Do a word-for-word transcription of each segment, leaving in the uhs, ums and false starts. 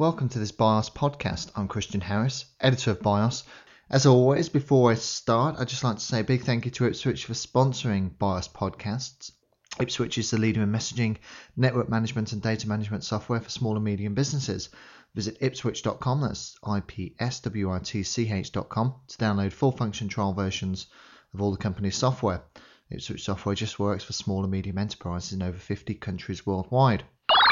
Welcome to this BIOS podcast. I'm Christian Harris, editor of BIOS. As always, before I start, I'd just like to say a big thank you to Ipswitch for sponsoring BIOS podcasts. Ipswitch is the leader in messaging, network management and data management software for small and medium businesses. Visit ipswitch dot com, that's I P S W I T C H dot com, to download full function trial versions of all the company's software. Ipswitch software just works for small and medium enterprises in over fifty countries worldwide.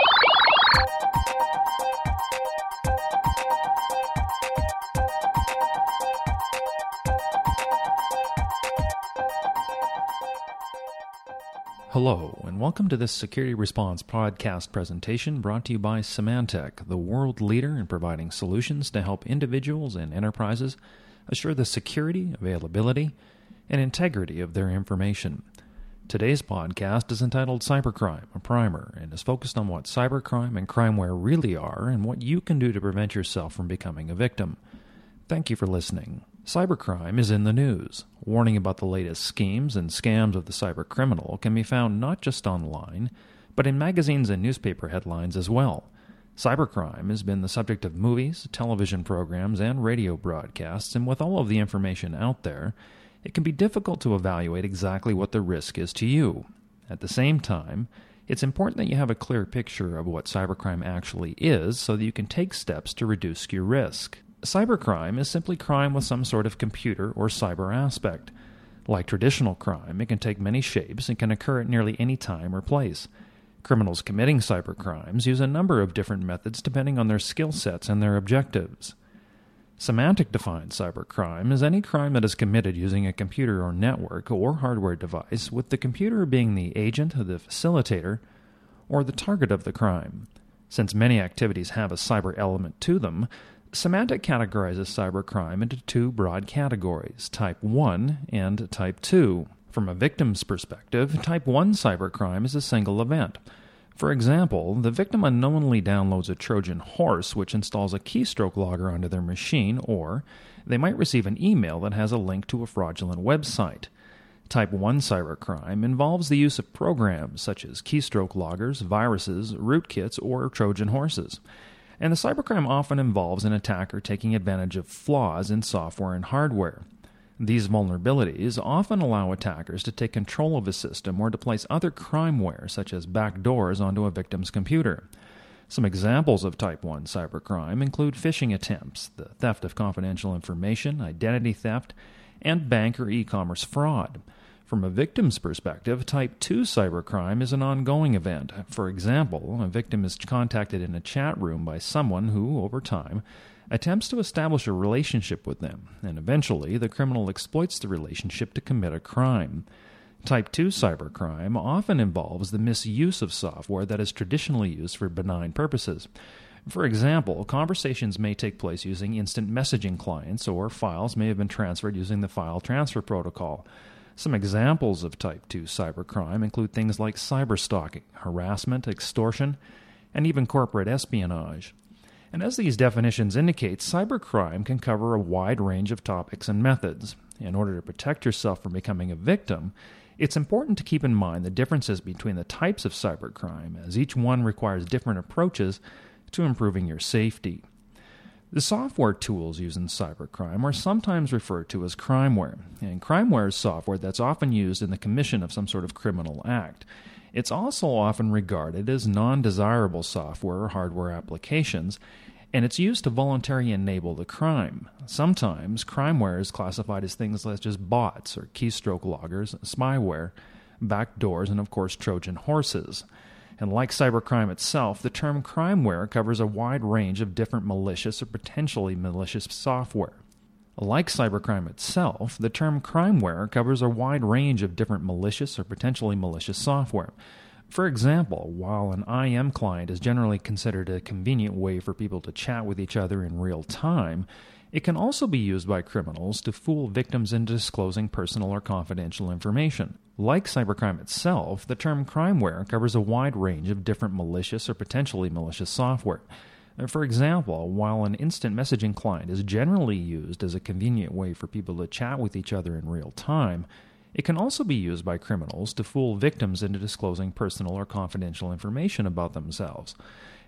Hello, and welcome to this Security Response podcast presentation brought to you by Symantec, the world leader in providing solutions to help individuals and enterprises assure the security, availability, and integrity of their information. Today's podcast is entitled Cybercrime, a Primer, and is focused on what cybercrime and crimeware really are and what you can do to prevent yourself from becoming a victim. Thank you for listening. Cybercrime is in the news. Warning about the latest schemes and scams of the cybercriminal can be found not just online, but in magazines and newspaper headlines as well. Cybercrime has been the subject of movies, television programs, and radio broadcasts, and with all of the information out there, it can be difficult to evaluate exactly what the risk is to you. At the same time, it's important that you have a clear picture of what cybercrime actually is so that you can take steps to reduce your risk. Cybercrime is simply crime with some sort of computer or cyber aspect. Like traditional crime, it can take many shapes and can occur at nearly any time or place. Criminals committing cybercrimes use a number of different methods depending on their skill sets and their objectives. Symantec defines cybercrime as any crime that is committed using a computer or network or hardware device, with the computer being the agent, the facilitator, or the target of the crime. Since many activities have a cyber element to them, Symantec categorizes cybercrime into two broad categories, Type one and Type two. From a victim's perspective, Type one cybercrime is a single event. For example, the victim unknowingly downloads a Trojan horse which installs a keystroke logger onto their machine, or they might receive an email that has a link to a fraudulent website. Type one cybercrime involves the use of programs such as keystroke loggers, viruses, rootkits, or Trojan horses. And the cybercrime often involves an attacker taking advantage of flaws in software and hardware. These vulnerabilities often allow attackers to take control of a system or to place other crimeware, such as backdoors, onto a victim's computer. Some examples of Type one cybercrime include phishing attempts, the theft of confidential information, identity theft, and bank or e-commerce fraud. From a victim's perspective, Type two cybercrime is an ongoing event. For example, a victim is contacted in a chat room by someone who, over time, attempts to establish a relationship with them, and eventually the criminal exploits the relationship to commit a crime. Type two cybercrime often involves the misuse of software that is traditionally used for benign purposes. For example, conversations may take place using instant messaging clients, or files may have been transferred using the file transfer protocol. Some examples of Type two cybercrime include things like cyberstalking, harassment, extortion, and even corporate espionage. And as these definitions indicate, cybercrime can cover a wide range of topics and methods. In order to protect yourself from becoming a victim, it's important to keep in mind the differences between the types of cybercrime, as each one requires different approaches to improving your safety. The software tools used in cybercrime are sometimes referred to as crimeware, and crimeware is software that's often used in the commission of some sort of criminal act. It's also often regarded as non-desirable software or hardware applications, and it's used to voluntarily enable the crime. Sometimes crimeware is classified as things such as bots or keystroke loggers, spyware, backdoors, and of course Trojan horses. And like cybercrime itself, the term crimeware covers a wide range of different malicious or potentially malicious software. Like cybercrime itself, the term crimeware covers a wide range of different malicious or potentially malicious software. For example, while an I M client is generally considered a convenient way for people to chat with each other in real time, it can also be used by criminals to fool victims into disclosing personal or confidential information. Like cybercrime itself, the term crimeware covers a wide range of different malicious or potentially malicious software. For example, while an instant messaging client is generally used as a convenient way for people to chat with each other in real time, it can also be used by criminals to fool victims into disclosing personal or confidential information about themselves.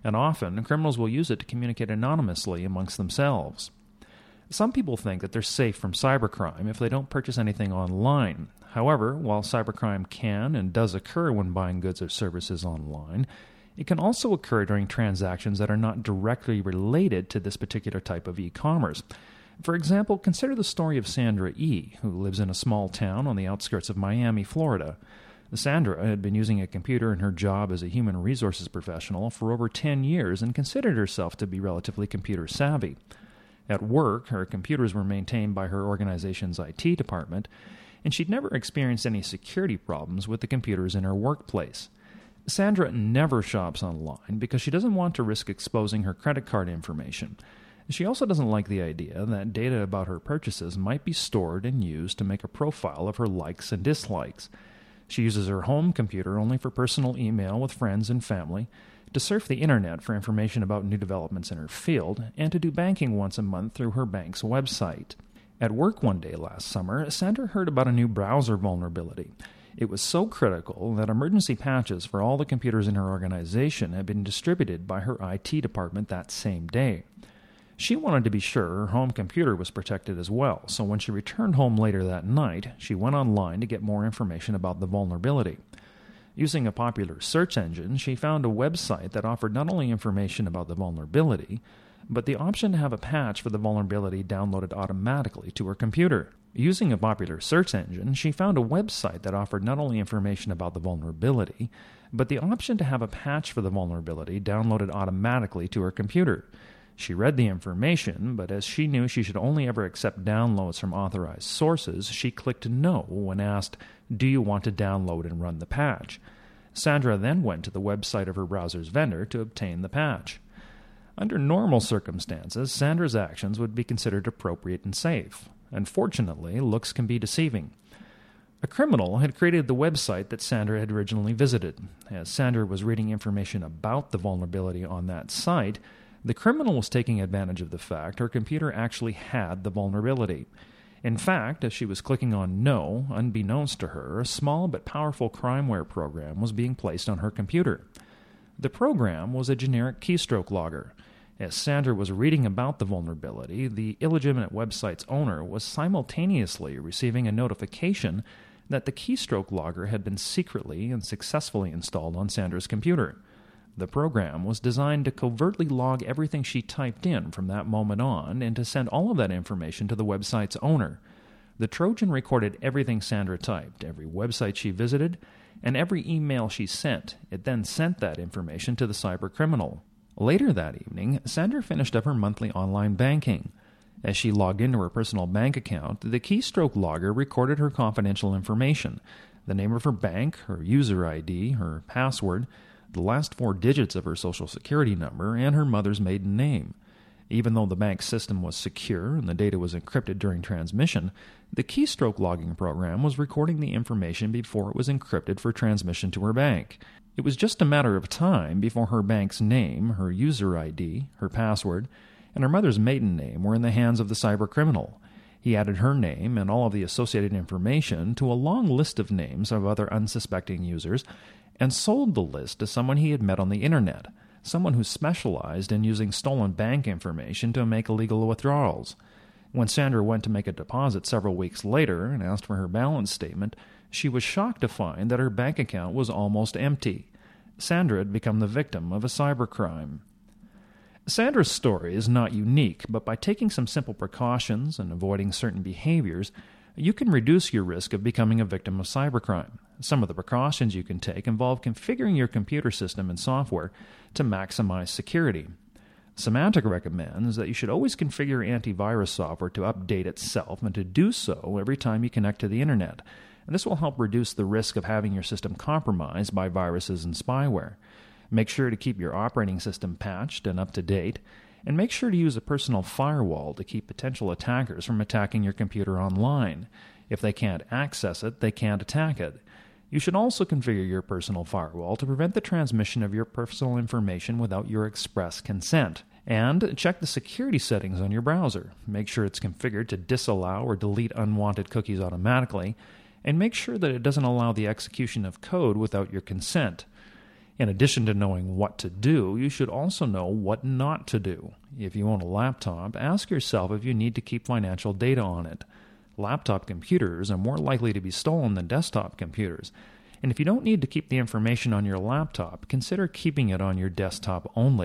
and often criminals will use it to communicate anonymously amongst themselves. Some people think that they're safe from cybercrime if they don't purchase anything online. However, while cybercrime can and does occur when buying goods or services online, it can also occur during transactions that are not directly related to this particular type of e-commerce. For example, consider the story of Sandra E., who lives in a small town on the outskirts of Miami, Florida. Sandra had been using a computer in her job as a human resources professional for over ten years and considered herself to be relatively computer savvy. At work, her computers were maintained by her organization's I T department, and she'd never experienced any security problems with the computers in her workplace. Sandra never shops online because she doesn't want to risk exposing her credit card information. She also doesn't like the idea that data about her purchases might be stored and used to make a profile of her likes and dislikes. She uses her home computer only for personal email with friends and family, to surf the internet for information about new developments in her field, and to do banking once a month through her bank's website. At work one day last summer, Sandra heard about a new browser vulnerability. It was so critical that emergency patches for all the computers in her organization had been distributed by her I T department that same day. She wanted to be sure her home computer was protected as well, so when she returned home later that night, she went online to get more information about the vulnerability. Using a popular search engine, she found a website that offered not only information about the vulnerability, but the option to have a patch for the vulnerability downloaded automatically to her computer. Using a popular search engine, she found a website that offered not only information about the vulnerability, but the option to have a patch for the vulnerability downloaded automatically to her computer. She read the information, but as she knew she should only ever accept downloads from authorized sources, she clicked no when asked, "Do you want to download and run the patch?" Sandra then went to the website of her browser's vendor to obtain the patch. Under normal circumstances, Sandra's actions would be considered appropriate and safe. Unfortunately, looks can be deceiving. A criminal had created the website that Sandra had originally visited. As Sandra was reading information about the vulnerability on that site, the criminal was taking advantage of the fact her computer actually had the vulnerability. In fact, as she was clicking on no, unbeknownst to her, a small but powerful crimeware program was being placed on her computer. The program was a generic keystroke logger. As Sandra was reading about the vulnerability, the illegitimate website's owner was simultaneously receiving a notification that the keystroke logger had been secretly and successfully installed on Sandra's computer. The program was designed to covertly log everything she typed in from that moment on and to send all of that information to the website's owner. The Trojan recorded everything Sandra typed, every website she visited, and every email she sent. It then sent that information to the cybercriminal. Later that evening, Sandra finished up her monthly online banking. As she logged into her personal bank account, the keystroke logger recorded her confidential information, the name of her bank, her user I D, her password, the last four digits of her social security number, and her mother's maiden name. Even though the bank's system was secure and the data was encrypted during transmission, the keystroke logging program was recording the information before it was encrypted for transmission to her bank. It was just a matter of time before her bank's name, her user I D, her password, and her mother's maiden name were in the hands of the cybercriminal. He added her name and all of the associated information to a long list of names of other unsuspecting users and sold the list to someone he had met on the internet, someone who specialized in using stolen bank information to make illegal withdrawals. When Sandra went to make a deposit several weeks later and asked for her balance statement, she was shocked to find that her bank account was almost empty. Sandra had become the victim of a cybercrime. Sandra's story is not unique, but by taking some simple precautions and avoiding certain behaviors, you can reduce your risk of becoming a victim of cybercrime. Some of the precautions you can take involve configuring your computer system and software to maximize security. Symantec recommends that you should always configure antivirus software to update itself and to do so every time you connect to the internet. And this will help reduce the risk of having your system compromised by viruses and spyware. Make sure to keep your operating system patched and up to date, and make sure to use a personal firewall to keep potential attackers from attacking your computer online. If they can't access it, they can't attack it. You should also configure your personal firewall to prevent the transmission of your personal information without your express consent. And check the security settings on your browser. Make sure it's configured to disallow or delete unwanted cookies automatically, and make sure that it doesn't allow the execution of code without your consent. In addition to knowing what to do, you should also know what not to do. If you own a laptop, ask yourself if you need to keep financial data on it. Laptop computers are more likely to be stolen than desktop computers. And if you don't need to keep the information on your laptop, consider keeping it on your desktop only.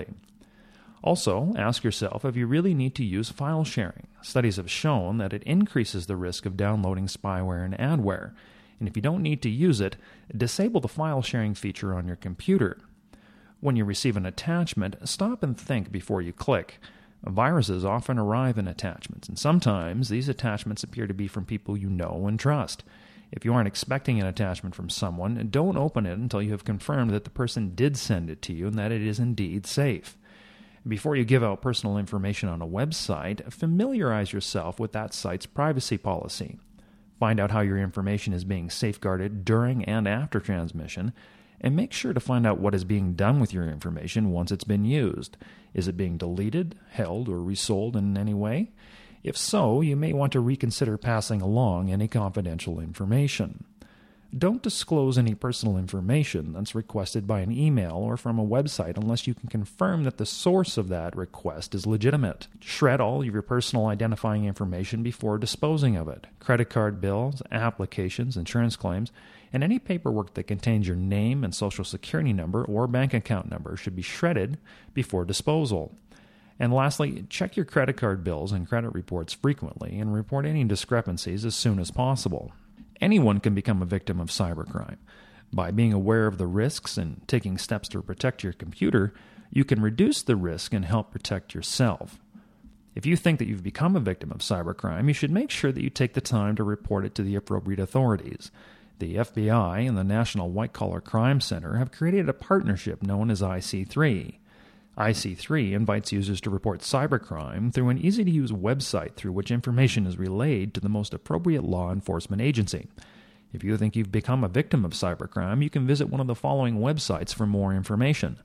Also, ask yourself if you really need to use file sharing. Studies have shown that it increases the risk of downloading spyware and adware. And if you don't need to use it, disable the file sharing feature on your computer. When you receive an attachment, stop and think before you click. Viruses often arrive in attachments, and sometimes these attachments appear to be from people you know and trust. If you aren't expecting an attachment from someone, don't open it until you have confirmed that the person did send it to you and that it is indeed safe. Before you give out personal information on a website, familiarize yourself with that site's privacy policy. Find out how your information is being safeguarded during and after transmission, and make sure to find out what is being done with your information once it's been used. Is it being deleted, held, or resold in any way? If so, you may want to reconsider passing along any confidential information. Don't disclose any personal information that's requested by an email or from a website unless you can confirm that the source of that request is legitimate. Shred all of your personal identifying information before disposing of it. Credit card bills, applications, insurance claims, and any paperwork that contains your name and social security number or bank account number should be shredded before disposal. And lastly, check your credit card bills and credit reports frequently and report any discrepancies as soon as possible. Anyone can become a victim of cybercrime. By being aware of the risks and taking steps to protect your computer, you can reduce the risk and help protect yourself. If you think that you've become a victim of cybercrime, you should make sure that you take the time to report it to the appropriate authorities. The F B I and the National White Collar Crime Center have created a partnership known as I C three. I C three invites users to report cybercrime through an easy-to-use website through which information is relayed to the most appropriate law enforcement agency. If you think you've become a victim of cybercrime, you can visit one of the following websites for more information: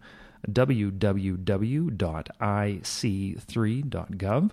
w w w dot i c three dot gov,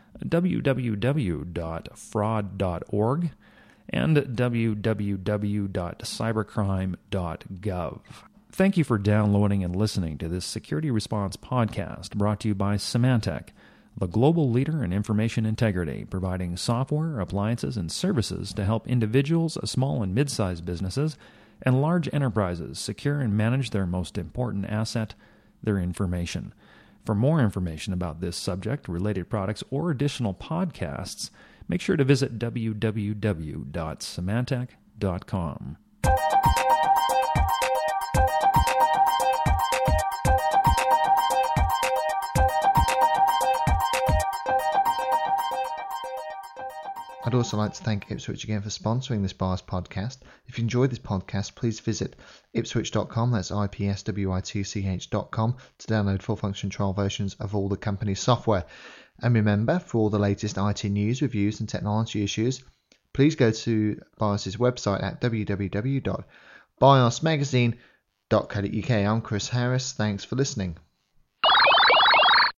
w w w dot fraud dot org, and w w w dot cybercrime dot gov. Thank you for downloading and listening to this Security Response podcast brought to you by Symantec, the global leader in information integrity, providing software, appliances, and services to help individuals, small and mid-sized businesses, and large enterprises secure and manage their most important asset, their information. For more information about this subject, related products, or additional podcasts, make sure to visit w w w dot symantec dot com. I'd also like to thank Ipswitch again for sponsoring this BIOS podcast. If you enjoyed this podcast, please visit ipswitch dot com, that's I P S W I T C H dot com, to download full function trial versions of all the company's software. And remember, for all the latest I T news, reviews and technology issues, please go to BIOS's website at w w w dot bios magazine dot co dot u k. I'm Chris Harris. Thanks for listening.